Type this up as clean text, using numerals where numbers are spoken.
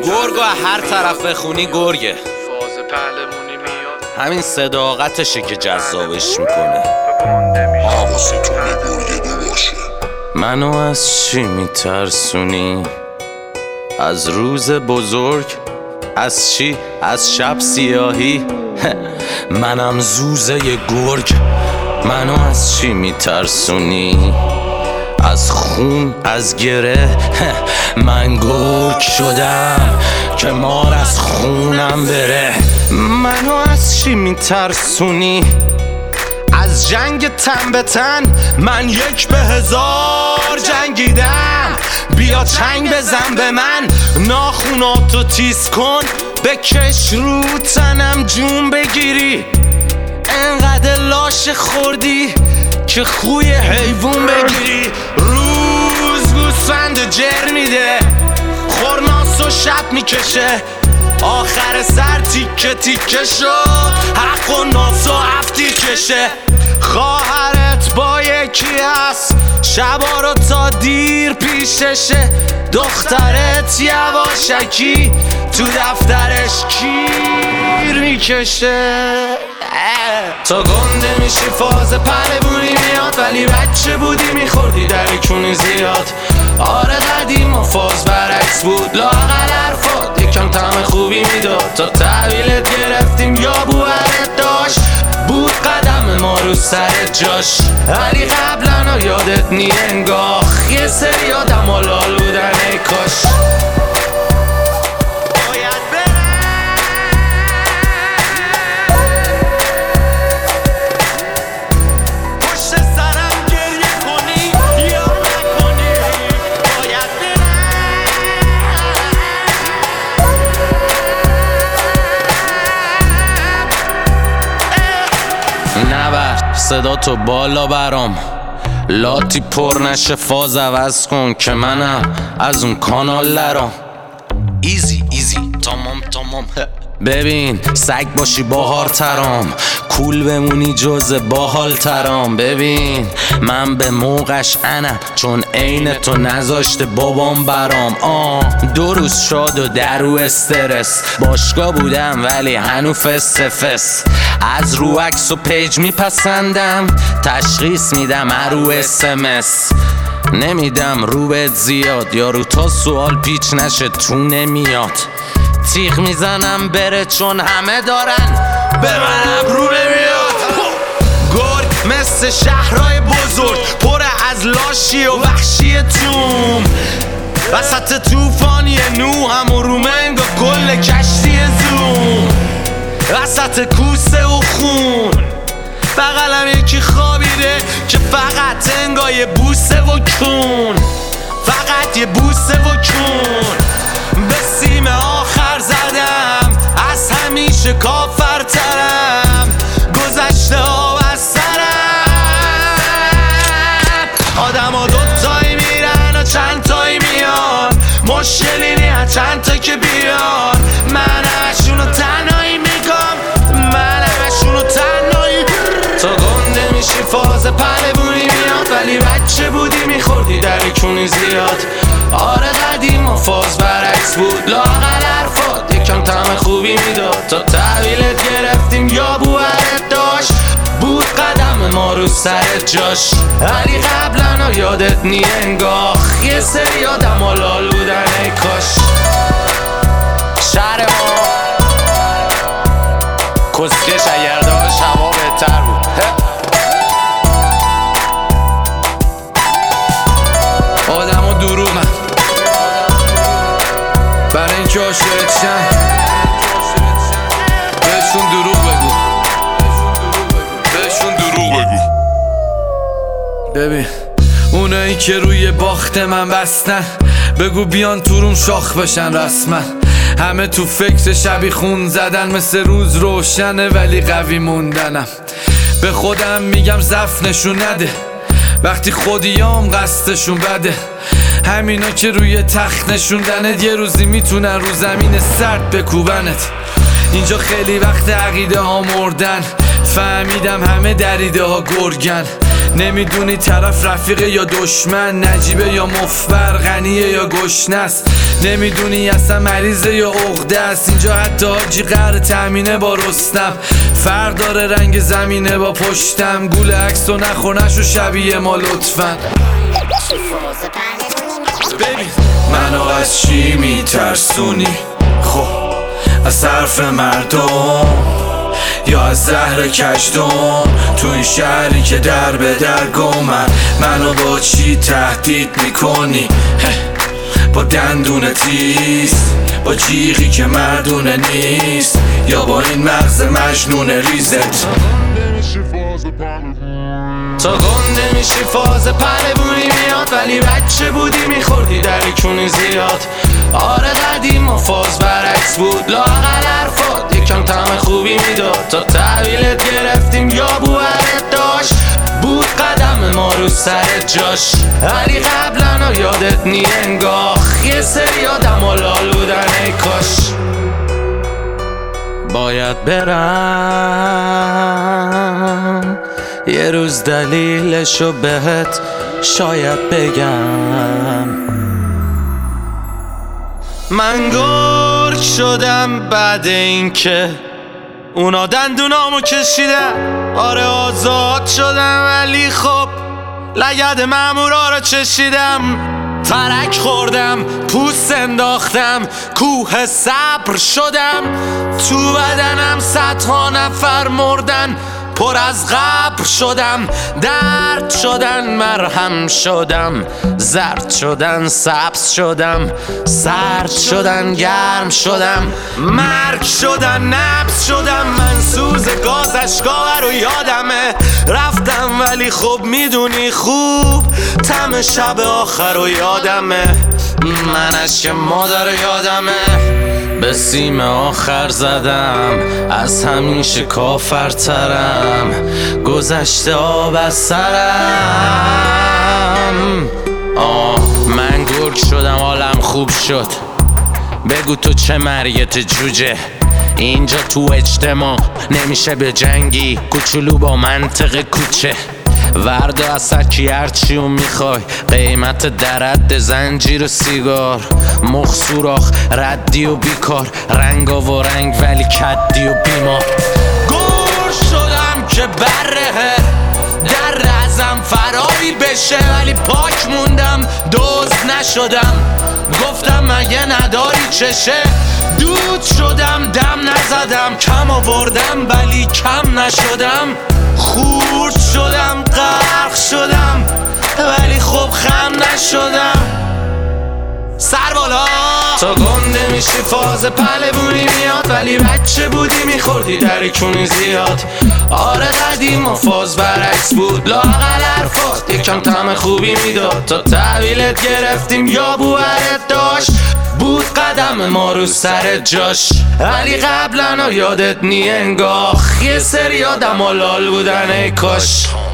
گرگ و هر طرف بخونی گرگه. همین صداقتشه که جذابش میکنه. منو از چی میترسونی؟ از روز بزرگ؟ از چی؟ از شب سیاهی؟ منم زوزه گرگ. منو از چی میترسونی؟ از خون، از گره؟ من گرگ شدم که مار از خونم بره. منو از چی میترسونی؟ از جنگ تن به تن؟ من 1 به 1000 جنگیدم. بیا چنگ بزن به من، ناخوناتو تیز کن، بکش رو تنم جون بگیری. انقدر لاش خوردی که خوی حیوون بگیری. روز گوسفند جر میده، خورناس و شب میکشه، آخر سر تیکه تیکه شد، حق و ناس و هفتی کشه. خواهرت با یکی هست، شبا رو تا دیر پیششه. دخترت یواشکی تو دفترش کیر میکشه. تو گنده میشی فاز پروونی میاد، ولی بچه بودی میخوردی درکونی زیاد. آره قدیم و فاز برعکس بود، لااقل حرفات یکم طعم خوبی میداد. تا تحویلت گرفتیم یا بوهرت داشت، بود قدم ما رو سر جاش. ولی قبلا یادت نی انگاه، یه سری آدم و لال بودن ای کاش. نبر صدا تو بالا برام، لاتی پر نشه، فاز عوض کن که منم از اون کانال لرام. ایزی ایزی تمام تمام. ببین سگ باشی باهار ترام، کول بمونی جز باحال ترام. ببین من به موقعش انم، چون عین تو نذاشته بابام برام. 2 روز شاد و درو استرس، باشگاه بودم ولی هنو فس. از رو عکس و پیج میپسندم، تشخیص میدم رو SMS. نمیدم رو بهت زیاد، یارو تا سوال پیچ نشه تو نمیاد. تیغ میزنم بره چون همه دارن، به منم رو نمیاد. گرگ مثل شهرهای بزرگ، پر از لاشی و وحشی توم. وسط توفانی نوحم و رومنگ و کل کشتی زوم. وسط کوسه و خون بغلم یکی خوابیده که فقط انگای بوسه و کون. فقط یه بوسه و کون. به سیم آخر زدم، از همیشه کافرترم. گذشته ها و سرم، آدم ها 2 تایی میرن و چند تایی میان. مشکلی نی چند تا که بیان. من همشونو تنهایی میگم، من همشونو تنهایی. تو گنده میشی فاز پروونی میاد، ولی بچه بودی میخوردی درکونی زیاد. آره قدیم و فاز برعکس بود، لااقل حرفات یکم طعم خوبی میداد. تا تحویلت گرفتیم یا بوهرت داشت، بود قدم ما رو سر جاش. ولی قبلا یادت نی انگاه، یه سری آدم و لال بودن ای کاش. شهر ما کسکش اگر داشت هوا بهتر بود. آدم و دروغن برای اینکه عاشقشن، بهشون دروغ بگو، بهشون دروغ بگو. ببین اونایی که روی باخت من بستن، بگو بیان تو روم شاخ بشن رسما. همه تو فکر شبی خون زدن، مثل روز روشنه ولی قوی موندنم. به خودم میگم ضعف نشون نده، وقتی خودیام قصدشون بده. همینا که روی تخت نشوندنت، یه روزی میتونن رو زمین سرد بکوبنت. اینجا خیلی وقت عقیده ها مردن، فهمیدم همه دریده ها گرگن. نمیدونی طرف رفیقه یا دشمن، نجیبه یا مفبر، غنیه یا گشنست. نمیدونی اصلا مریضه یا عقده است. اینجا حتی حاجی قهر تامینه با رستم. فرق داره رنگ زمینه با پشتم. گول عکس و نخورنش و شبیه ما لطفا. ببین منو از چی میترسونی؟ خب از حرف مردم یا از زهر کشدم؟ تو این شهری که در به در گمن، منو با چی تهدید میکنی؟ با دندون تیز، با جیغی که مردونه نیست، یا با این مغز مجنون ریزت؟ تا گنده میشی فاز پلبونی میاد، ولی بچه بودی میخوردی دریکونی زیاد. آره قدیم و فاز برعکس بود، لااقل حرفات یکم طعم خوبی میداد. تا تحویلت گرفتیم یا بوهرت داشت، بود قدم ما رو سر جاش. ولی قبلا یادت نی انگاه، یه سری آدم و لال بودن ای کاش. باید برم یه روز دلیلشو بهت شاید بگم. من گرگ شدم بعد اینکه اونا دندونامو کشیدن. آره آزاد شدم ولی خب لگد مامورا رو چشیدم. ترک خوردم، پوست انداختم، کوه صبر شدم. تو بدنم صدها نفر مردن، پر از قبر شدم. درد شدن مرهم شدم، زرد شدن سبز شدم، سرد شدن گرم شدم، مرگ شدن نبض شدم. من سوز گاز اشکا رو یادمه، رفتم ولی خب میدونی خوب طعم شب آخر رو یادمه. من اشک مادر یادمه، به سیم آخر زدم، از همیشه کافرترم، گذشته آب از سرم. من گرگ شدم حالم خوب شد. بگو تو چه مریت جوجه، اینجا تو اجتماع نمیشه به جنگی، کوچولو با منطق کوچه. وردا از سرکی هرچی و میخوای، قیمت درد زنجیر و سیگار، مخ سوراخ ردی و بیکار، رنگا و رنگ ولی کدی و بیمار. گور شدم که بره در ازم فراری بشه، ولی پاک موندم دزد نشدم. گفتم مگه نداری چشه، دود شدم دم نزدم، کم آوردم ولی کم نشدم. خورد شدم غرق شدم ولی خب خم نشدم. سر بالا تا گنده میشی فاز پلبونی میاد، ولی بچه بودی میخوردی دریکونی زیاد. آره قدیم و فاز برعکس بود، لااقل حرفات یکم طعم خوبی میداد. تا تحویلت گرفتیم یا بوهرت داشت، بود قدم ما رو سر جاش. ولی قبلا یادت نی انگاه، یه سری آدم و لال بودن ای کاش.